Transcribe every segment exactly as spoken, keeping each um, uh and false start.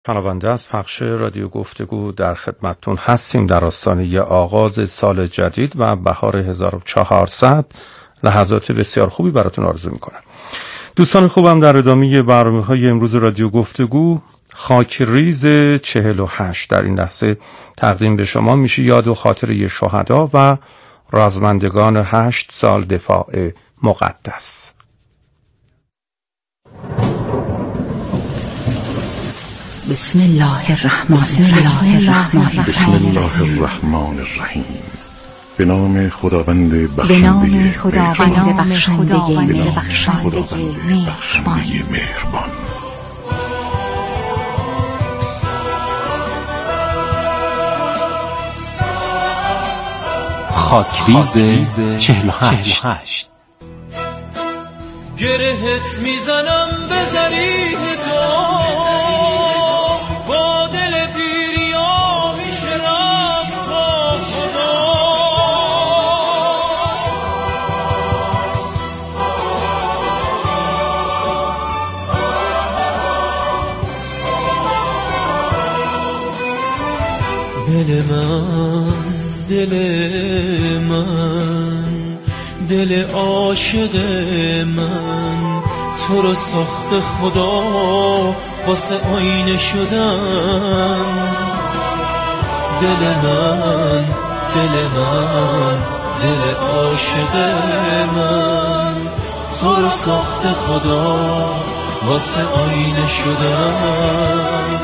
پناهنده از پخش رادیو گفتگو در خدمتتون هستیم در آستانه آغاز سال جدید و بهار هزار و چهارصد. لحظات بسیار خوبی براتون آرزو میکنم. دوستان خوبم، در ادامه برنامه‌های امروز رادیو گفتگو خاکریز چهل و هشت در این لحظه تقدیم به شما میشه، یاد و خاطره شهدا و رزمندگان هشت سال دفاع مقدس. بسم الله الرحمن الرحیم. بسم الله الرحمن الرحیم. به نام خداوند بخشنده به نام خداوند بخشنده بخشنده مهربان. خاکریز چهل و هشت. گرهت میزنم به ذریح تو، با دل پیریا میشه رفت تا خدا. دل من دل من دل عاشق من، تو رو ساخت خدا واسه آینه شدن. دل من دل من دل عاشق من، تو رو ساخت خدا واسه آینه شدن.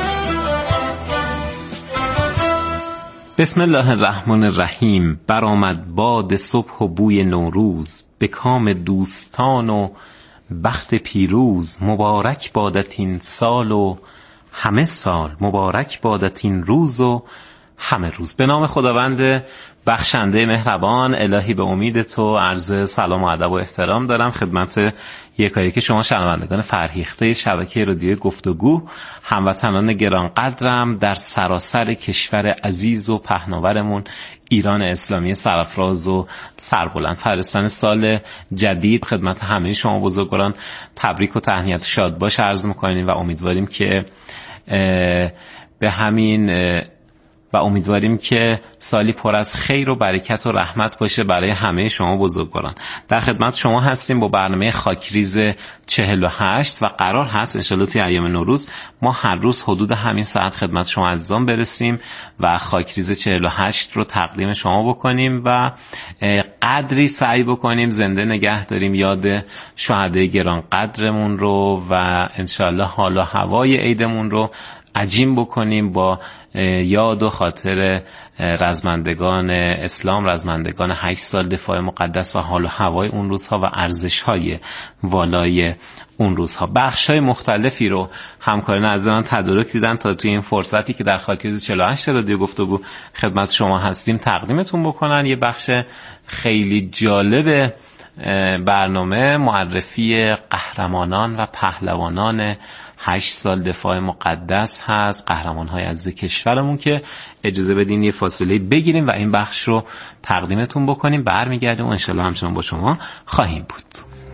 بسم الله الرحمن الرحیم. برآمد باد صبح و بوی نوروز، به کام دوستان و بخت پیروز. مبارک بادت این سال و همه سال، مبارک بادت این روز و همه روز. به نام خداوند بخشنده مهربان. الهی به امید تو عرض سلام و ادب و احترام دارم خدمت یکایک شما شنوندگان فرهیخته شبکه رادیو گفتگو، هموطنان گرانقدرم در سراسر کشور عزیز و پهناورمون ایران اسلامی سرافراز و سربلند. فرستان سال جدید خدمت همه شما بزرگواران تبریک و تهنیت و شاد باش عرض می‌کنیم و امیدواریم که به همین و امیدواریم که سالی پر از خیر و برکت و رحمت باشه برای همه شما بزرگواران. در خدمت شما هستیم با برنامه خاکریز چهل و هشت و قرار هست انشالله توی ایام نوروز ما هر روز حدود همین ساعت خدمت شما عزیزان برسیم و خاکریز چهل و هشت رو تقدیم شما بکنیم و قدری سعی بکنیم زنده نگه داریم یاد شهدای گران قدرمون رو و انشالله حال و هوای عیدمون رو عجیم بکنیم با یاد و خاطر رزمندگان اسلام، رزمندگان هشت سال دفاع مقدس و حال و هوای اون روزها و ارزش‌های والای اون روزها. بخش‌های مختلفی رو همکاران عزیز من تدارک دیدن تا توی این فرصتی که در خاکریز چهل و هشت رادیو گفتگو خدمت شما هستیم تقدیمتون بکنن. یه بخش خیلی جالب برنامه معرفی قهرمانان و پهلوانان هشت سال دفاع مقدس هست، قهرمان‌های عزیز کشورمون، که اجازه بدین یه فاصله بگیریم و این بخش رو تقدیمتون بکنیم. برمیگردیم و انشالله همچنان با شما خواهیم بود.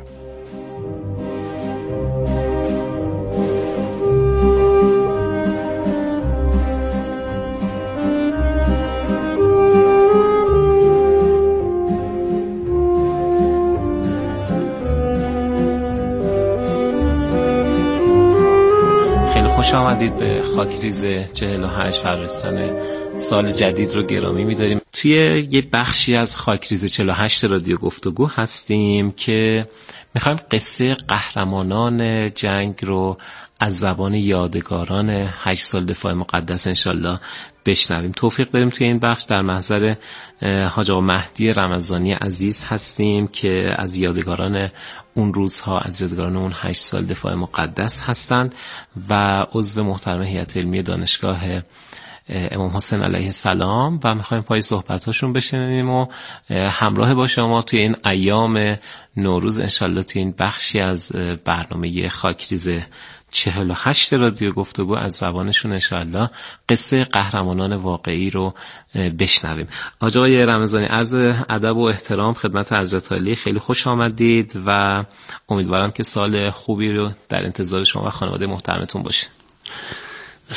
خوش آمدید به خاکریز چهل و هشت. فرستان سال جدید رو گرامی می‌داریم. توی یه بخشی از خاکریز چهل و هشت رادیو گفتگو هستیم که می‌خوایم قصه قهرمانان جنگ رو از زبان یادگاران هشت سال دفاع مقدس انشالله بشنویم. توفیق داریم توی این بخش در محضر حاج آقا مهدی رمضانی عزیز هستیم که از یادگاران اون روزها، از یادگاران اون هشت سال دفاع مقدس هستند و عضو محترم هیئت علمی دانشگاه امام حسین علیه السلام و میخوایم پای صحبتاشون بشنویم و همراه با شما توی این ایام نوروز انشالله توی این بخشی از برنامه خاکریز چهل و هشت رادیو گفتگو از زبانشون انشالله قصه قهرمانان واقعی رو بشنویم. آقای رمضانی عرض ادب و احترام خدمت حضرت عالی، خیلی خوش آمدید و امیدوارم که سال خوبی رو در انتظار شما و خانواده محترمتون باشه.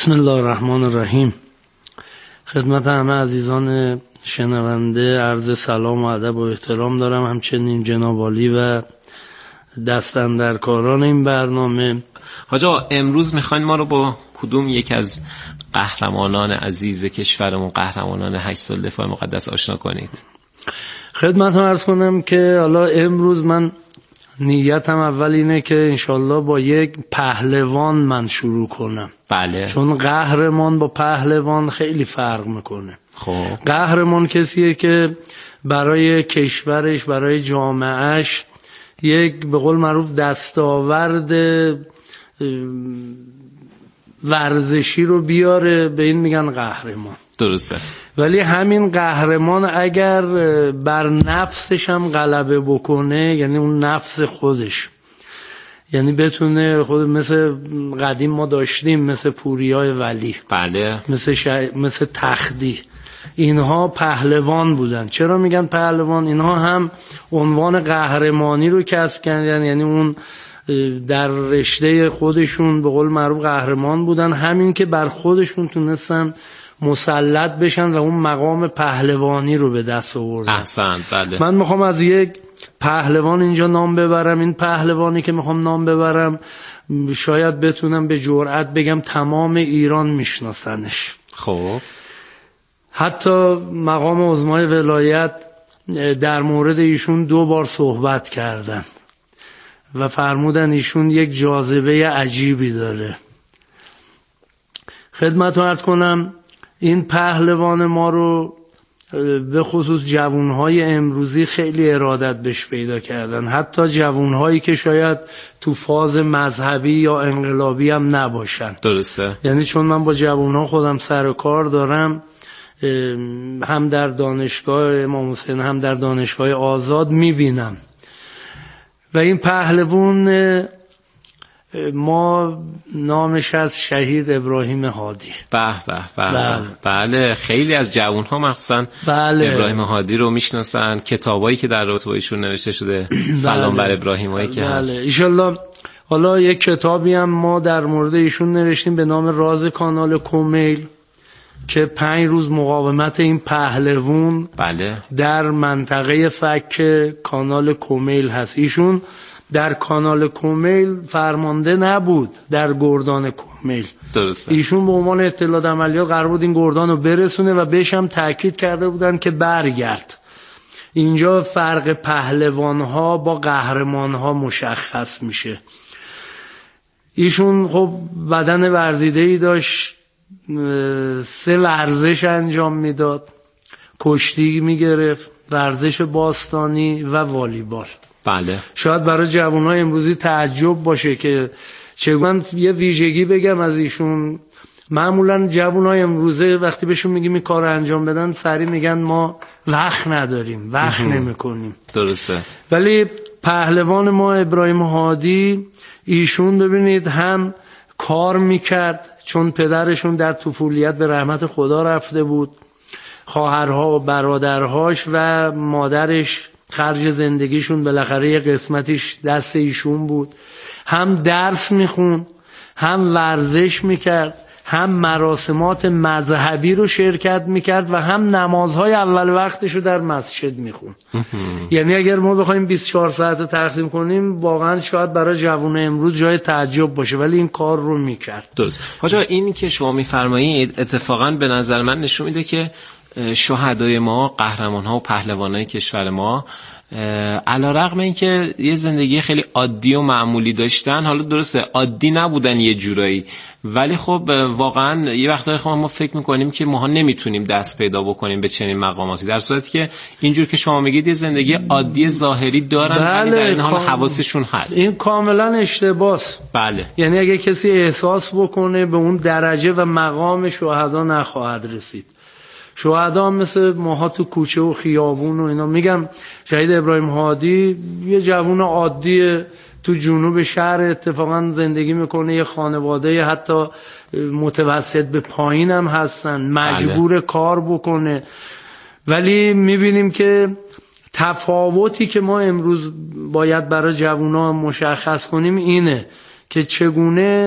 بسم الله الرحمن الرحیم. خدمت همه عزیزان شنونده عرض سلام و ادب و احترام دارم، همچنین جناب عالی و دستاندرکاران این برنامه. حاجا امروز میخواین ما رو با کدوم یک از قهرمانان عزیز کشورمون، قهرمانان هشت سال دفاع مقدس آشنا کنید؟ خدمتتون عرض کنم که حالا امروز من نیتم اول اینه که انشالله با یک پهلوان من شروع کنم. بله. چون قهرمان با پهلوان خیلی فرق میکنه. خب قهرمان کسیه که برای کشورش، برای جامعهش یک به قول معروف دستاورد ورزشی رو بیاره، به این میگن قهرمان. درسته. ولی همین قهرمان اگر بر نفسش هم غلبه بکنه، یعنی اون نفس خودش، یعنی بتونه خود مثل قدیم ما داشتیم مثل پوریای ولی، بله، مثل ش... مثل تختی، اینها پهلوان بودن. چرا میگن پهلوان؟ اینها هم عنوان قهرمانی رو کسب کردن، یعنی اون در رشته خودشون به قول معروف قهرمان بودن، همین که بر خودشون تونستن مسلط بشن و اون مقام پهلوانی رو به دست آوردن. احسن. بله. من میخوام از یک پهلوان اینجا نام ببرم. این پهلوانی که میخوام نام ببرم شاید بتونم به جرئت بگم تمام ایران میشناسنش. خب حتی مقام عظمای ولایت در مورد ایشون دو بار صحبت کردن و فرمودن ایشون یک جاذبه عجیبی داره. خدمتتون عرض کنم این پهلوان ما رو به خصوص جوانهای امروزی خیلی ارادت بهش پیدا کردن، حتی جوانهایی که شاید تو فاز مذهبی یا انقلابی هم نباشن. درسته. یعنی چون من با جوانها خودم سر کار دارم، هم در دانشگاه امام حسین هم در دانشگاه آزاد میبینم. و این پهلوان ما نامش از شهید ابراهیم هادی. به به به. بله. بله خیلی از جوانها مخصوصا بله. ابراهیم هادی رو میشناسن، کتابایی که در رابطه با ایشون نوشته شده. سلام بله. بر ابراهیمایی که بله. هست. ان شاءالله. حالا یک کتابی هم ما در مورد ایشون نوشتیم به نام راز کانال کومیل که پنج روز مقاومت این پهلوان بله. در منطقه فک کانال کومیل هست. ایشون در کانال کومیل فرمانده نبود، در گردان کومیل. درسته. ایشون به عنوان اطلاعات عملیات قرار بود این گردان رو برسونه و بهش هم تاکید کرده بودن که برگرد. اینجا فرق پهلوان‌ها با قهرمان‌ها مشخص میشه. ایشون خب بدن ورزیده‌ای داشت، سه ورزش انجام میداد، کشتی میگرفت، ورزش باستانی و والیبال. بله. شاید برای جوانای امروزی تعجب باشه که چگونه. من یه ویژگی بگم از ایشون. معمولا جوانای امروزه وقتی بهشون میگیم این کار انجام بدن سریع میگن ما وقت نداریم، وقت نمیکنیم. درسته. ولی پهلوان ما ابراهیم هادی، ایشون ببینید هم کار میکرد، چون پدرشون در طفولیت به رحمت خدا رفته بود، خواهرها و برادرهاش و مادرش خرج زندگیشون بالاخره یه قسمتیش دست ایشون بود. هم درس میخوند، هم ورزش میکرد، هم مراسمات مذهبی رو شرکت میکرد و هم نمازهای اول وقتش رو در مسجد میخوند. یعنی اگر ما بخوایم بیست و چهار ساعت تقسیم کنیم واقعا شاید برای جوان امروز جای تعجب باشه، ولی این کار رو میکرد. درست. حاجا این که شما میفرمایید اتفاقا به نظر من نشون میده که شهدای ما، قهرمان ها و پهلوان های کشور ما علی رغم اینکه یه زندگی خیلی عادی و معمولی داشتن، حالا درسته عادی نبودن یه جورایی، ولی خب واقعا یه وقتایی خب ما فکر میکنیم که ما نمیتونیم دست پیدا بکنیم به چنین مقاماتی، در صورتی که اینجور که شما میگید یه زندگی عادی ظاهری دارن. بله، ولی در این حال حواسشون هست. این کاملا اشتباهه. بله. یعنی اگه کسی احساس بکنه به اون درجه و مقام شهدا نخواهد رسید. شهدا مثل ماها تو کوچه و خیابون و اینا. میگم شهید ابراهیم هادی یه جوون عادی تو جنوب شهر اتفاقا زندگی میکنه، یه خانواده حتی متوسط به پایین هم هستن، مجبور بله. کار بکنه. ولی میبینیم که تفاوتی که ما امروز باید برای جوونا مشخص کنیم اینه که چگونه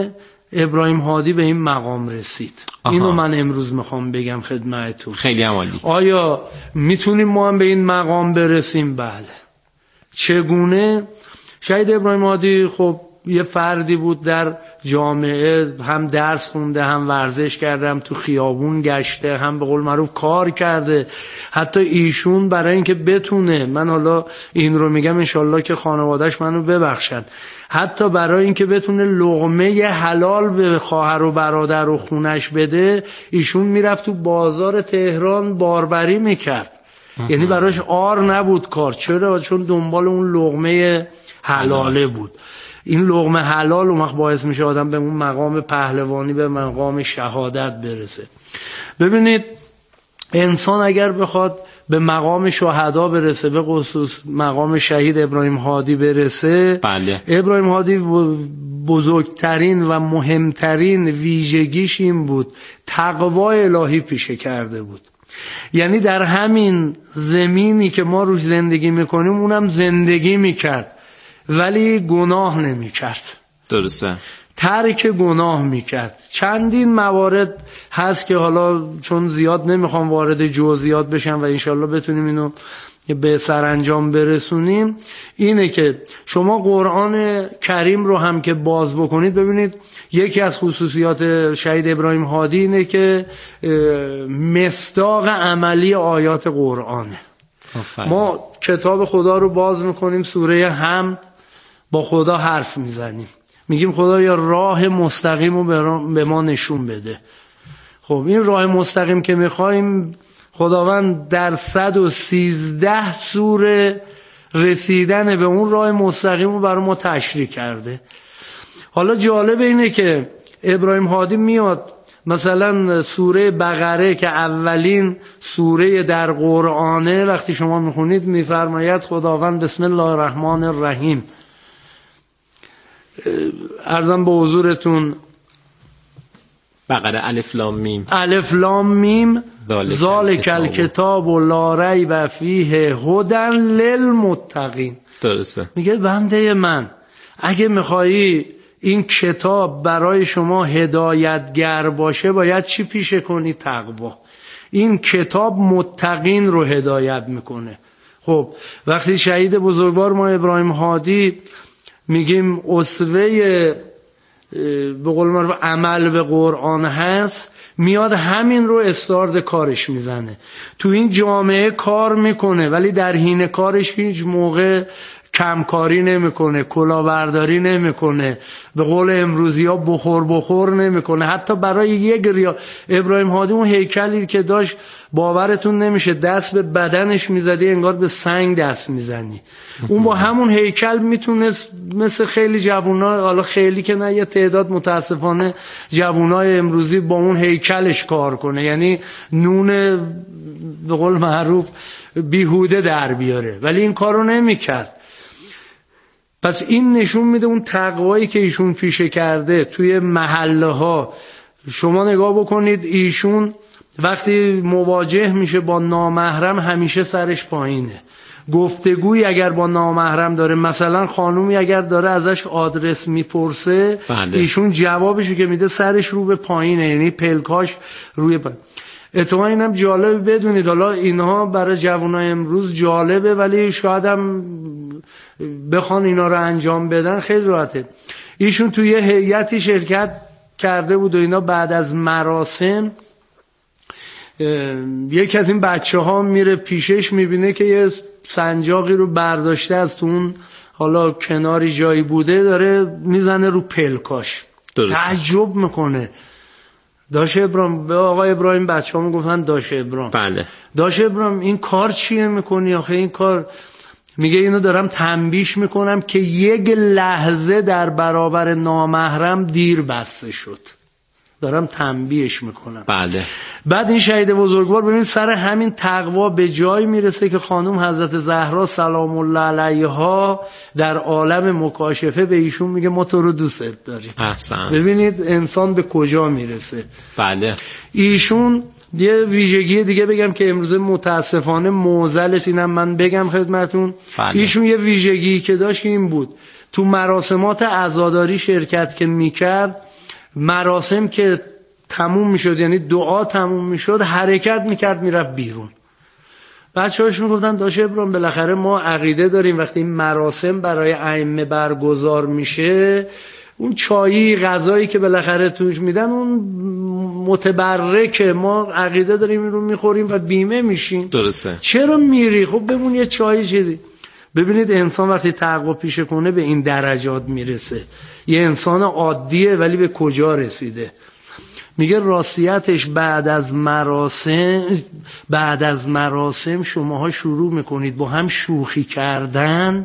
ابراهیم هادی به این مقام رسید. آها. اینو من امروز میخوام بگم خدمتتون. خیلی عالی. آیا میتونیم ما هم به این مقام برسیم؟ بله. چگونه؟ شهید ابراهیم هادی خب یه فردی بود در جامعه، هم درس خونده، هم ورزش کرده، هم تو خیابون گشته، هم به قول معروف کار کرده. حتی ایشون برای اینکه بتونه، من حالا این رو میگم انشالله که خانوادهش منو ببخشن، حتی برای اینکه بتونه لقمه حلال به خواهر و برادر و خونش بده، ایشون میرفت تو بازار تهران باربری میکرد. یعنی براش آر نبود کار. چرا؟ چون دنبال اون لقمه حلاله بود. این لقمه حلال اون وقت باعث میشه آدم به اون مقام پهلوانی، به مقام شهادت برسه. ببینید انسان اگر بخواد به مقام شهدا برسه، به خصوص مقام شهید ابراهیم هادی برسه، بله. ابراهیم هادی بزرگترین و مهمترین ویژگیش این بود تقوای الهی پیشه کرده بود. یعنی در همین زمینی که ما روش زندگی میکنیم اونم زندگی میکرد ولی گناه نمیکرد. درسته. ترک گناه میکرد. چندین موارد هست که حالا چون زیاد نمیخوام وارد جزئیات بشم و انشالله بتونیم اینو به سرانجام برسونیم، اینه که شما قرآن کریم رو هم که باز بکنید ببینید یکی از خصوصیات شهید ابراهیم هادی اینه که مصداق عملی آیات قرآنه. ما کتاب خدا رو باز میکنیم، سوره حمد، با خدا حرف میزنیم، میگیم خدا یا راه مستقیم رو به ما نشون بده. خب این راه مستقیم که میخوایم خداوند در صد و سیزده سوره رسیدن به اون راه مستقیم رو برای ما تشریح کرده. حالا جالب اینه که ابراهیم هادی میاد مثلا سوره بقره که اولین سوره در قرآنه، وقتی شما میخونید میفرماید خداوند بسم الله الرحمن الرحیم، عرضم به حضورتون بقره الف لام میم الف لام میم ذالک الکتاب لا ریب فیه هدی للمتقین. درسته. میگه بنده من اگه میخوایی این کتاب برای شما هدایتگر باشه باید چی پیشه کنی؟ تقوا. این کتاب متقین رو هدایت میکنه. خب وقتی شهید بزرگوار ما ابراهیم هادی میگیم اسوه به قول معروف عمل به قرآن هست، میاد همین رو استارد کارش میزنه. تو این جامعه کار میکنه ولی در حین کارش هیچ موقع کمکاری نمیکنه، کلاهبرداری نمیکنه، به قول امروزی ها بخور بخور نمیکنه. حتی برای یک ریا ابراهیم هادی اون هیکلی که داشت باورتون نمیشه دست به بدنش میزدی انگار به سنگ دست میزنی. اون با همون هیکل میتونست مثل خیلی جوونا، حالا خیلی که نه، یه تعداد متاسفانه جوونای امروزی با اون هیکلش کار کنه، یعنی نون به قول معروف بیهوده در بیاره، ولی این کارو نمیکرد. پس این نشون میده اون تقوایی که ایشون پیشه کرده توی محله ها. شما نگاه بکنید ایشون وقتی مواجه میشه با نامحرم همیشه سرش پایینه. گفتگوی اگر با نامحرم داره، مثلا خانومی اگر داره ازش آدرس میپرسه، بله. ایشون جوابشو که میده سرش رو به پایینه، یعنی پلکاش روی پایین. اتفاقا اینم جالبه بدونید، حالا اینها برای جوانای امروز جالبه ولی شاید هم بخوان اینا رو انجام بدن خیلی راحته. ایشون توی یه هیئتی شرکت کرده بود و اینا بعد از مراسم یکی از این بچه ها میره پیشش، میبینه که یه سنجاقی رو برداشته از تو اون حالا کناری جایی بوده داره میزنه رو پلکاش. تعجب میکنه. داش ابراهیم، به آقای ابراهیم بچه ها میگفتن داش ابراهیم. بله. داش ابراهیم این کار چیه میکنی؟ آخه این کار، میگه اینو دارم تنبیش میکنم که یک لحظه در برابر نامحرم دیر بسته شد، دارم تنبیهش میکنم. بله. بعد این شهید بزرگوار ببین سر همین تقوا به جای میرسه که خانم حضرت زهرا سلام الله علیها در عالم مکاشفه به ایشون میگه ما تو رو دوست داریم. احسن. ببینید انسان به کجا میرسه. بله. ایشون یه ویژگی دیگه بگم که امروز متاسفانه معضلش، اینم من بگم خدمتون. بله. ایشون یه ویژگی که داشت این بود، تو مراسمات عزاداری شرکت که میکرد مراسم که تموم میشد، یعنی دعا تموم میشد، حرکت میکرد میرفت بیرون. بچه‌هاش میگفتن داش ابراهیم بالاخره ما عقیده داریم وقتی این مراسم برای ائمه برگزار میشه، اون چایی غذایی که بالاخره توش میدن اون متبرکه، ما عقیده داریم این رو میخوریم و بیمه میشیم. درسته. چرا میری؟ خب بمون یه چایی چیزی. ببینید انسان وقتی تقوا پیشه کنه به این درجات میرسه. یه انسان عادیه ولی به کجا رسیده؟ میگه راستیتش بعد از مراسم بعد از مراسم شماها شروع میکنید با هم شوخی کردن.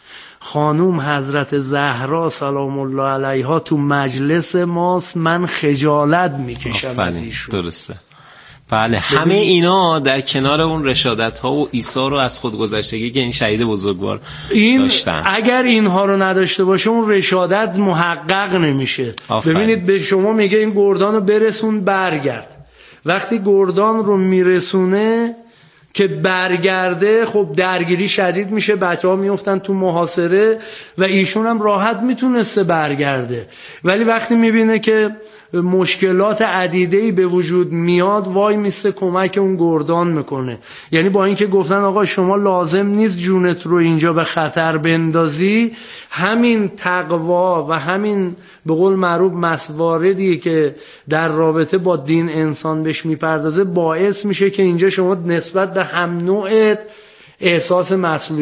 خانوم حضرت زهرا سلام الله علیها تو مجلس ماست، من خجالت میکشم از ایشون. درسته. بله، همه اینا در کنار اون رشادت ها و ایثار و از خودگذشتگی که این شهید بزرگوار این داشتن. اگر اینها رو نداشته باشه اون رشادت محقق نمیشه. آفرین. ببینید به شما میگه این گردان رو برسون برگرد، وقتی گردان رو میرسونه که برگرده خب درگیری شدید میشه، بچه‌ها میافتن تو محاصره و ایشون هم راحت میتونسته برگرده، ولی وقتی میبینه که مشکلات عدیده‌ای به وجود میاد وای میسته کمک اون گردان میکنه. یعنی با اینکه گفتن آقا شما لازم نیست جونت رو اینجا به خطر بندازی، همین تقوا و همین به قول معروف مسواردی که در رابطه با دین انسان بهش میپردازه باعث میشه که اینجا شما نسبت به هم نوعت احساس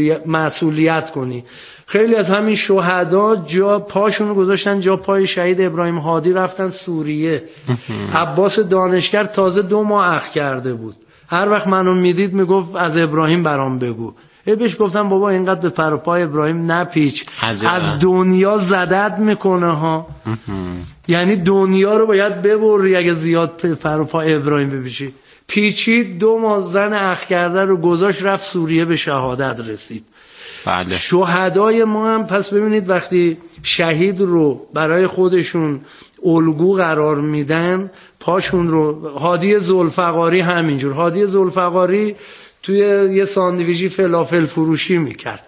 مسئولیت کنی. خیلی از همین شهدا جا پاشون رو گذاشتن جا پای شهید ابراهیم هادی، رفتن سوریه. عباس دانشگر تازه دو ماه اخ کرده بود، هر وقت منو میدید میگفت از ابراهیم برام بگو. بهش گفتم بابا اینقدر به پر و پای ابراهیم نپیچ، عجبا. از دنیا زدت میکنه ها. یعنی دنیا رو باید ببری اگه زیاد پر و پای ابراهیم بپیچی. پیچید، دو ماه زن اخ کرده رو گذاشت رفت سوریه، به شهادت رسید. بله. شهدای ما هم پس ببینید وقتی شهید رو برای خودشون الگو قرار میدن پاشون رو، هادی ذوالفقاری همینجور، هادی ذوالفقاری توی یه ساندویچی فلافل فروشی میکرد،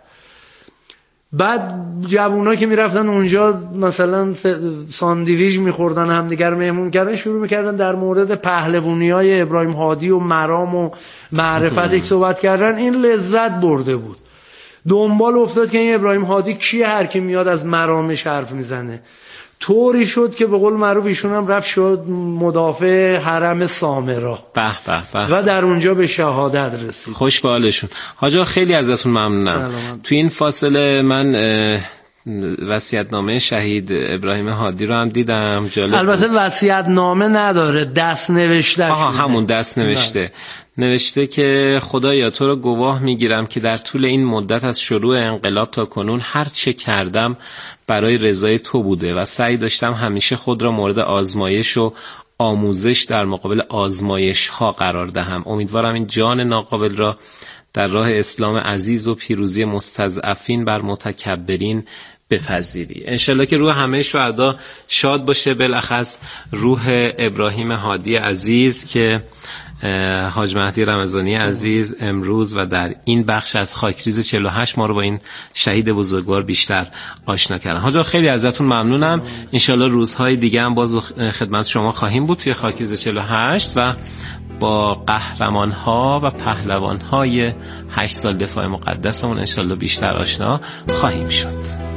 بعد جوونا که میرفتن اونجا مثلا ساندویچ میخوردن همدیگر مهمون کردن، شروع میکردن در مورد پهلوونی‌های ابراهیم هادی و مرام و معرفت یک صحبت کردن. این لذت برده بود، دنبال افتاد که این ابراهیم هادی کیه، هر کی میاد از مرامش حرف میزنه. طوری شد که به قول معروف ایشون هم رفت شد مدافع حرم سامرا. به به به. و در اونجا به شهادت رسید. خوش به حالشون. حاجا خیلی ازتون ممنونم. تو این فاصله من وصیت‌نامه شهید ابراهیم هادی رو هم دیدم، جالب. البته وصیت‌نامه نداره، دست نوشته. آها همون دست نوشته. ده. نوشته که خدایا تو رو گواه میگیرم که در طول این مدت از شروع انقلاب تا کنون هر چه کردم برای رضای تو بوده و سعی داشتم همیشه خود را مورد آزمایش و آموزش در مقابل آزمایش ها قرار دهم. امیدوارم این جان ناقابل را در راه اسلام عزیز و پیروزی مستضعفین بر متکبرین بپذیری. انشالله که روح همه شهدا شاد باشه، بالاخص روح ابراهیم هادی عزیز که حاج مهدی رمضانی عزیز امروز و در این بخش از خاکریز چهل و هشت ما رو با این شهید بزرگوار بیشتر آشنا کردن. حاجا خیلی ازتون ممنونم. انشالله روزهای دیگه هم باز خدمت شما خواهیم بود توی خاکریز چهل و هشت و با قهرمان‌ها و پهلوان‌های هشت سال دفاع مقدسمون انشالله بیشتر آشنا خواهیم شد.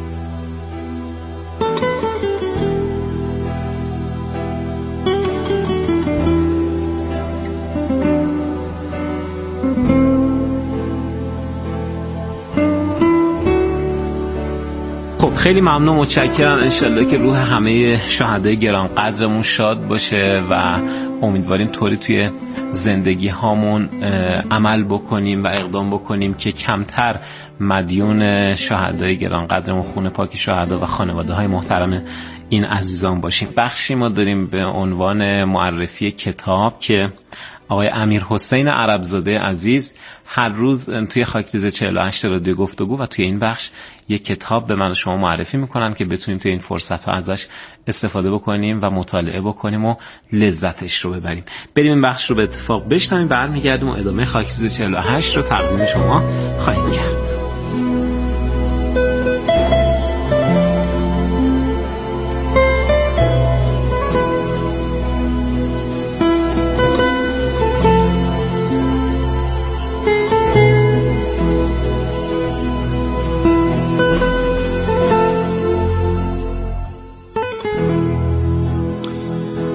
خیلی ممنون، متشکرم. انشالله که روح همه شهدای گران قدرمون شاد باشه و امیدواریم طوری توی زندگی هامون عمل بکنیم و اقدام بکنیم که کمتر مدیون شهدای گران قدرمون، خون پاک شهدا و خانواده های محترم این عزیزان باشیم. بخشی ما داریم به عنوان معرفی کتاب که آقای امیر حسین عربزاده عزیز هر روز توی خاکریز چهل و هشت رادیو گفتگو و توی این بخش یک کتاب به من و شما معرفی میکنن که بتونیم توی این فرصت ها ازش استفاده بکنیم و مطالعه بکنیم و لذتش رو ببریم. بریم این بخش رو به اتفاق بشنویم، برمیگردیم و ادامه خاکریز چهل و هشت رو تقدیم شما خواهیم کرد.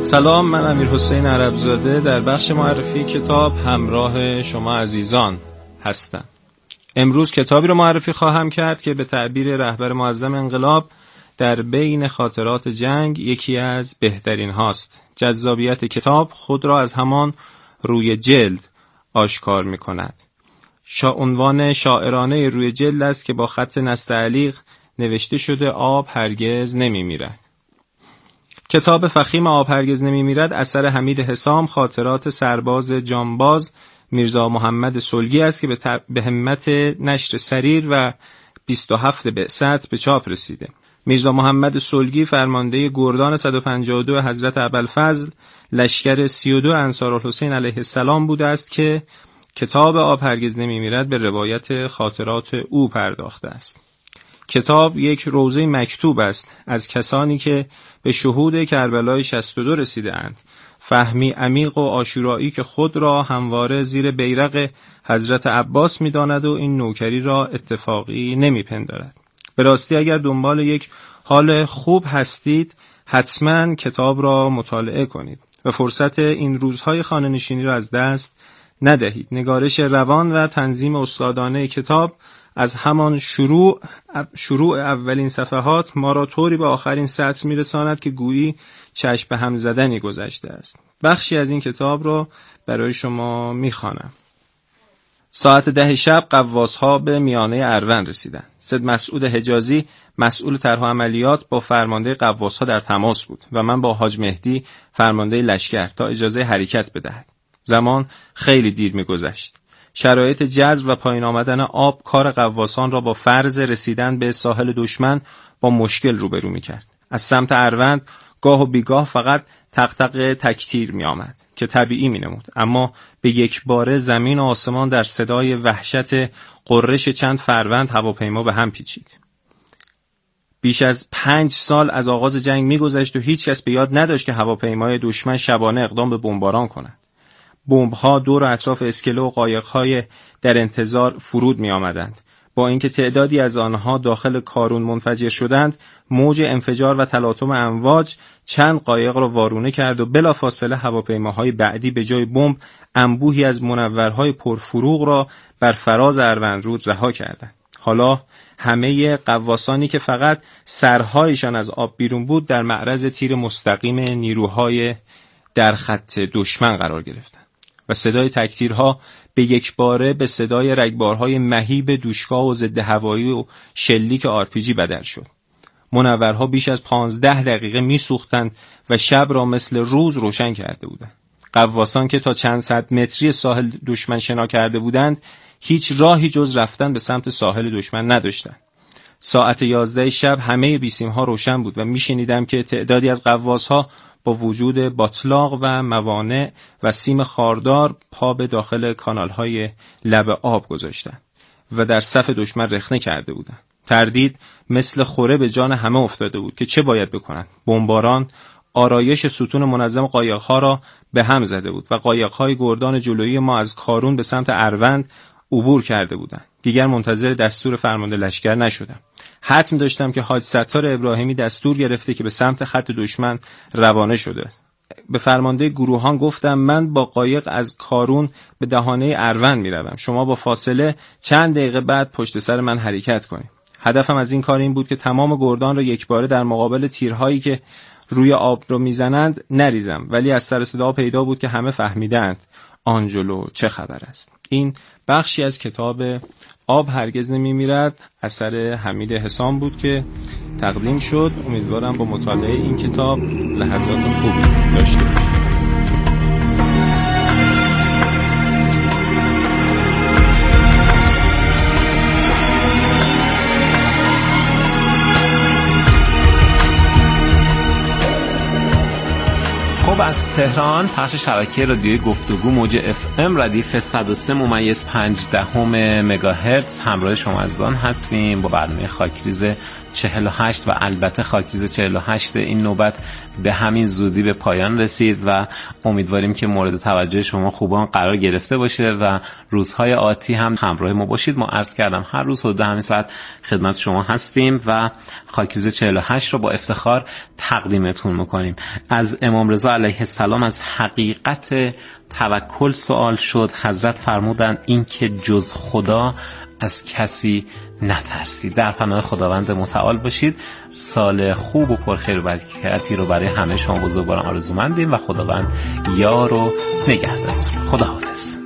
سلام، من امیر حسین عربزاده در بخش معرفی کتاب همراه شما عزیزان هستم. امروز کتابی رو معرفی خواهم کرد که به تعبیر رهبر معظم انقلاب در بین خاطرات جنگ یکی از بهترین هاست. جذابیت کتاب خود را از همان روی جلد آشکار می کند. شا عنوان شاعرانه روی جلد است که با خط نستعلیق نوشته شده آب هرگز نمی میرد. کتاب فخیم آب هرگز نمی میرد اثر حمید حسام، خاطرات سرباز جانباز میرزا محمد سلگی است که به, تب... به همت نشر سریر و بیست و هفت بعثت به چاپ رسیده. میرزا محمد سلگی فرمانده گردان صد و پنجاه و دو حضرت ابوالفضل لشکر سی و دو انصارالحسین علیه السلام بوده است که کتاب آب هرگز نمی میرد به روایت خاطرات او پرداخته است. کتاب یک روضه مکتوب است از کسانی که به شهود کربلای شصت و دو رسیده اند، فهمی عمیق و عاشورایی که خود را همواره زیر بیرق حضرت عباس می داند و این نوکری را اتفاقی نمی پندارد. به راستی اگر دنبال یک حال خوب هستید حتما کتاب را مطالعه کنید و فرصت این روزهای خانه نشینی را از دست ندهید. نگارش روان و تنظیم استادانه کتاب از همان شروع شروع اولین صفحات ما را طوری به آخرین سطر میرساند که گویی چشم به هم زدنی گذشته است. بخشی از این کتاب را برای شما میخوانم. ساعت ده شب قواس‌ها به میانه اروند رسیدند. سید مسعود حجازی مسئول طرح و عملیات با فرمانده قواس‌ها در تماس بود و من با حاج مهدی فرمانده لشکر تا اجازه حرکت بدهد. زمان خیلی دیر میگذشت. شرایط جذر و پایین آمدن آب کار قواسان را با فرض رسیدن به ساحل دشمن با مشکل روبرو می‌کرد. از سمت اروند گاه و بیگاه فقط تقتق تکتیر می‌آمد که طبیعی می‌نمود، اما به یک باره زمین و آسمان در صدای وحشت قررش چند فروند هواپیما به هم پیچید. بیش از پنج سال از آغاز جنگ می‌گذشت و هیچ کس به یاد نداشت که هواپیمای دشمن شبانه اقدام به بمباران کند. بمب‌ها دور اطراف اسکله و قایق‌های در انتظار فرود می‌آمدند. با اینکه تعدادی از آنها داخل کارون منفجر شدند، موج انفجار و تلاطم امواج چند قایق را وارونه کرد و بلافاصله هواپیماهای بعدی به جای بمب انبوهی از منورهای پرفروغ را بر فراز اروندرود رها کردند. حالا همه قواسانی که فقط سرهایشان از آب بیرون بود در معرض تیر مستقیم نیروهای در خط دشمن قرار گرفتند و صدای تکتیرها به یک باره به صدای رگبارهای مهیب دوشکا و ضد هوایی و شلیک آرپیجی بدل شد. منورها بیش از پانزده دقیقه میسوختند و شب را مثل روز روشن کرده بودند. قواسان که تا چند صد متری ساحل دشمن شنا کرده بودند هیچ راهی جز رفتن به سمت ساحل دشمن نداشتند. ساعت یازده شب همه بیسیم‌ها روشن بود و میشنیدم که تعدادی از قواس‌ها با وجود باطلاق و موانع و سیم خاردار پا به داخل کانال‌های لب آب گذاشتند و در صف دشمن رخنه کرده بودند. تردید مثل خوره به جان همه افتاده بود که چه باید بکنند. بمباران آرایش ستون منظم قایق‌ها را به هم زده بود و قایق‌های گردان جلویی ما از کارون به سمت اروند عبور کرده بودند. دیگر منتظر دستور فرمانده لشکر نشدم. حتم داشتم که حاج ستار ابراهیمی دستور گرفته که به سمت خط دشمن روانه شده. به فرمانده گروهان گفتم من با قایق از کارون به دهانه اروند میروم. شما با فاصله چند دقیقه بعد پشت سر من حرکت کنید. هدفم از این کار این بود که تمام گردان را یکباره در مقابل تیرهایی که روی آب رو میزنند نریزم، ولی از سر صدا پیدا بود که همه فهمیدند آنجلو چه خبر است. این بخشی از کتاب آب هرگز نمی میرد اثر حمید حسام بود که تقدیم شد. امیدوارم با مطالعه این کتاب لحظات خوبی داشته باشید. خب از تهران پخش شبکه رادیوی گفتگو موج اف ام ردیف صد و سه ممیز پنج دهم مگاهرتز همراه شما عزیزان هستیم با برنامه خاکریز چهل و هشت و البته خاکریز چهل و هشت این نوبت به همین زودی به پایان رسید و امیدواریم که مورد توجه شما خوبان قرار گرفته باشه و روزهای آتی هم همراه ما باشید. ما عرض کردم هر روز حدود همین ساعت خدمت شما هستیم و خاکریز چهل و هشت رو با افتخار تقدیمتون میکنیم. از امام رضا علیه السلام از حقیقت توکل سوال شد. حضرت فرمودند این که جز خدا از کسی نترسید. در پناه خداوند متعال باشید. سال خوب و پرخیر و برکتی رو برای همه شما بزرگواران آرزومندیم و خداوند یار و نگهدارتون. خداحافظ.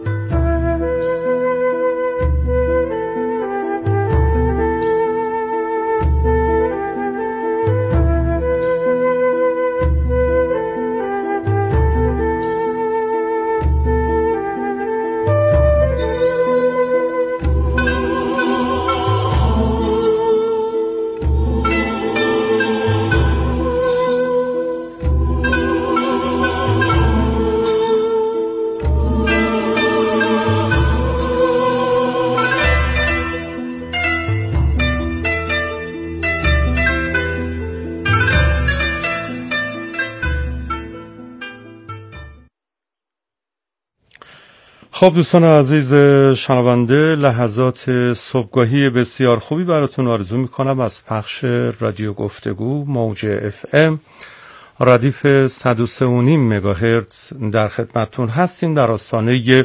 خب دوستان عزیز شنونده، لحظات صبحگاهی بسیار خوبی براتون آرزو میکنم از پخش رادیو گفتگو موج اف ام ردیف صد و سه و نیم مگاهرتز در خدمتتون هستیم در آستانه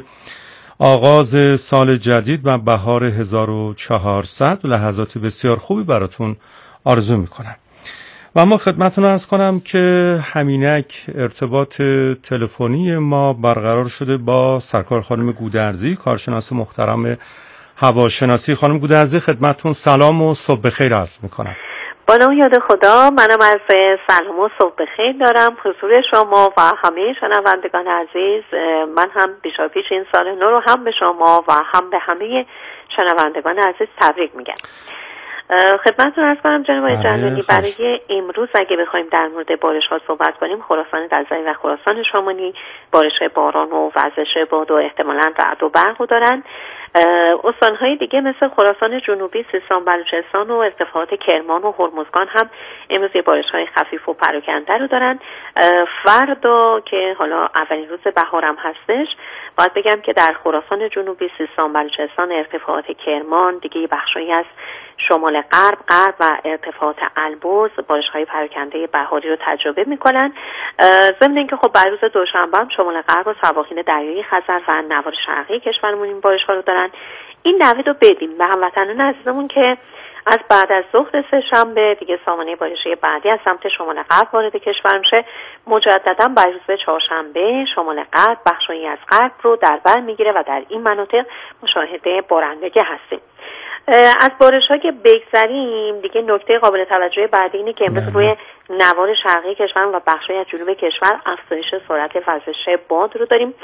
آغاز سال جدید و بهار هزار و چهارصد. لحظات بسیار خوبی براتون آرزو میکنم و اما خدمتتون عرض کنم که همینک ارتباط تلفنی ما برقرار شده با سرکار خانم گودرزی، کارشناس محترم هواشناسی. خانم گودرزی خدمتتون سلام و صبح بخیر عرض میکنم. با نام یاد خدا، منم از سلام و صبح بخیر دارم حضور شما و همه شنوندگان عزیز. من هم پیشاپیش این سال نو رو هم به شما و هم به همه شنوندگان عزیز تبریک میگم. خدمتتون عرض کنم جناب آقای جلالی، برای امروز اگه بخوایم در مورد بارش ها صحبت کنیم، خراسان رضوی و خراسان شمالی بارش های باران و وزش باد و احتمالاً رعد و برق دارن. استانهای دیگه مثل خراسان جنوبی، سیستان، بلوچستان و ارتفاعات کرمان و هرمزگان هم امروز بارش های خفیف و پراکنده رو دارن. فردا که حالا اولین روز بهار هم هستش، باید بگم که در خراسان جنوبی، سیستان، بلوچستان، ارتفاعات کرمان، دیگه بخشایی از شمال غرب، غرب و ارتفاعات البرز بارش‌های پراکنده بهاری رو تجربه می‌کنن. ضمن اینکه خب بر روز دوشنبه هم شمال غرب و سواحل دریای خزر و نوار شرقی کشورمون این بارش‌ها رو دارن. این نوید رو بدیم به هموطنان عزیزمون که از بعد از ظهر سه شنبه دیگه سامانه بارشی بعدی از سمت شمال غرب وارد کشور میشه. مجددا بر روز چهارشنبه شمال غرب بخشایی از غرب رو در بر میگیره و در این مناطق مشاهده بارندگی هستیم. از بارش ها که بگذریم، دیگه نکته قابل توجه بعدی اینه که امروز روی نوار شرقی کشور و بخشی از جنوب کشور افزایش سرعت وزش باد رو داریم.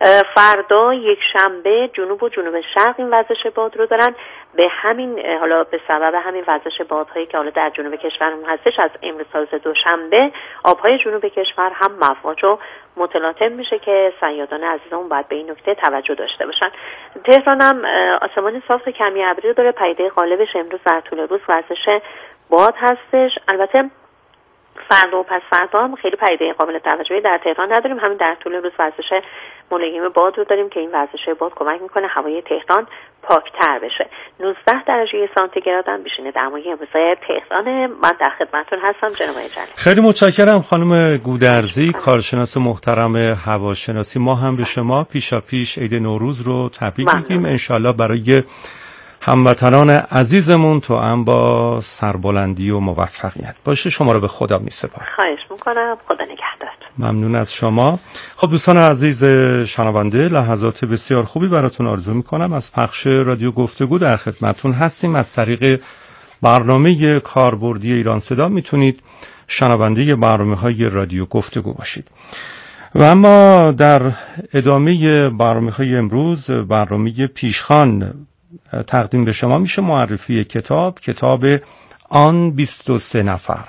فردا یک شنبه جنوب و جنوب شرق این وزش باد رو دارن. به همین حالا به سبب همین وزش بادهایی که حالا در جنوب کشورمون هستش، از امروز تا روز دوشنبه آبهای جنوب کشور هم مواج و متلاطم میشه که صیادان عزیزمون باید به این نکته توجه داشته باشن. تهران هم آسمان صاف کمی ابری داره. پدیده غالبش امروز در طول روز وزش باد هستش. البته فردا و پس فردا هم خیلی پدیده قابل توجهی در تهران نداریم. همین در طول روز وزش ملایم باد رو داریم که این وزش باد کمک میکنه هوای تهران پاکتر بشه. نوزده درجه سانتیگراد هم بیشینه دمای امروز تهران. من در خدمتتون هستم جناب آقای جلیلی. خیلی متشکرم خانم گودرزی، کارشناس محترم هواشناسی. ما هم به شما پیشا پیش عید نوروز رو تبریک میگیم. انشالله برای هموطنان عزیزمون تو هم با سربلندی و موفقیت باشه. شما رو به خدا میسپارم. خواهش میکنم. خدا نگهدار. ممنون از شما. خب دوستان عزیز شنونده، لحظات بسیار خوبی براتون آرزو میکنم. از پخش رادیو گفتگو در خدمتتون هستیم. از طریق برنامه کاربردی ایران صدا میتونید شنونده برنامه‌های رادیو گفتگو باشید. و اما در ادامه برنامه‌های امروز، برنامه پیشخوان تقدیم به شما میشه معرفی کتاب کتاب آن بیست و سه نفر.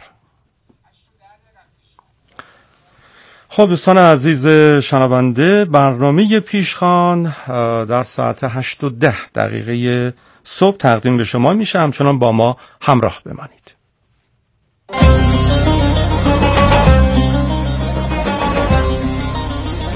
خب دوستان عزیز شنونده، برنامه پیشخوان در ساعت هشت و ده دقیقه صبح تقدیم به شما میشه. همچنان با ما همراه بمانید.